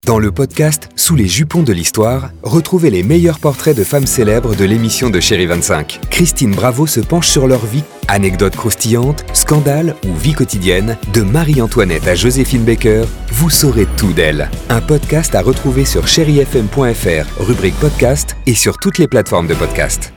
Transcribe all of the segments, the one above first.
Dans le podcast Sous les jupons de l'histoire, retrouvez les meilleurs portraits de femmes célèbres de l'émission de Chérie 25. Christine Bravo se penche sur leur vie, anecdotes croustillantes, scandales ou vie quotidienne, de Marie-Antoinette à Joséphine Baker, vous saurez tout d'elle. Un podcast à retrouver sur chérifm.fr, rubrique podcast et sur toutes les plateformes de podcast.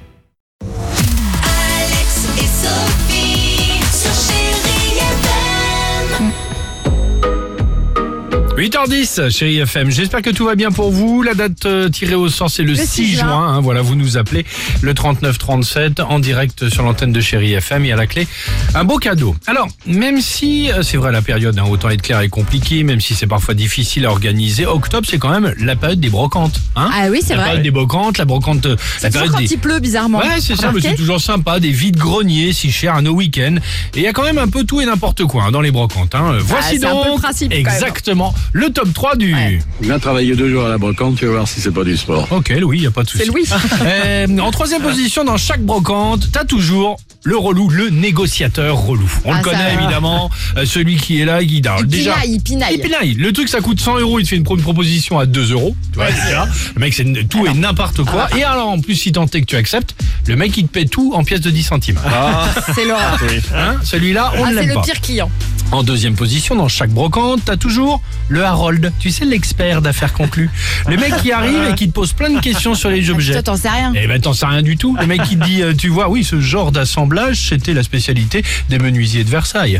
8h10, Chérie FM. J'espère que tout va bien pour vous. La date tirée au sort, c'est le 6 juin. Voilà, vous nous appelez le 3937 en direct sur l'antenne de Chérie FM. Et à la clé, un beau cadeau. Alors, même si, c'est vrai, la période, autant être clair, est compliquée, même si c'est parfois difficile à organiser, octobre, c'est quand même la période des brocantes. Hein, ah oui, c'est vrai. La période des brocantes, la brocante... C'est toujours quand il pleut, bizarrement. Ouais, c'est ça, mais c'est toujours sympa. Des vides-greniers, si chers à nos week-ends. Et il y a quand même un peu tout et n'importe quoi dans les brocantes. Voici donc, un peu le principe, exactement, le top 3 du... Ouais. Viens travailler 2 jours à la brocante, tu vas voir si c'est pas du sport. Ok, Louis, y a pas de souci. C'est Louis. En troisième position, dans chaque brocante, t'as toujours le relou, le négociateur relou. On le connaît évidemment, celui qui est là, qui il pinaille. Le truc, ça coûte 100 €, il te fait une proposition à 2 €. Tu vois, déjà. Le mec, c'est tout et n'importe quoi. Et alors, en plus, si tant est que tu acceptes, le mec, il te paie tout en pièces de 10 centimes. C'est l'horreur. Celui-là, on l'aime pas. C'est le pire client. En deuxième position, dans chaque brocante, t'as toujours le Harold. Tu sais, l'expert d'affaires conclues. Le mec qui arrive et qui te pose plein de questions sur les objets. Toi, t'en sais rien. Eh ben, t'en sais rien du tout. Le mec qui te dit, tu vois, oui, ce genre d'assemblage, c'était la spécialité des menuisiers de Versailles.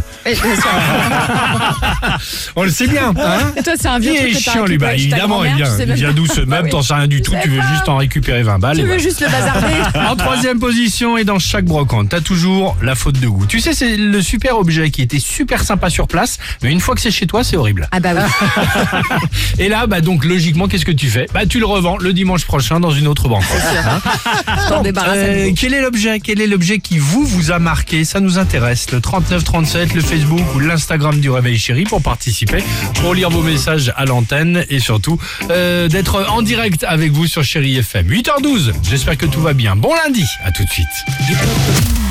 On le sait bien, hein. Et toi, c'est un vieux truc. Il est chiant, lui. Bah, évidemment, il vient d'où ce meuble, t'en sais rien du tout. Tu veux juste en récupérer 20 balles. Tu veux juste le bazarder. En troisième position, et dans chaque brocante, t'as toujours la faute de goût. Tu sais, c'est le super objet qui était super sympa sur place, mais une fois que c'est chez toi, c'est horrible. Ah bah oui. Et là, donc logiquement, qu'est-ce que tu fais? Tu le revends le dimanche prochain dans une autre banque. Quel est l'objet qui vous a marqué? Ça nous intéresse. Le 3937, le Facebook ou l'Instagram du Réveil Chéri pour participer, pour lire vos messages à l'antenne et surtout d'être en direct avec vous sur Chéri FM. 8h12. J'espère que tout va bien. Bon lundi. À tout de suite.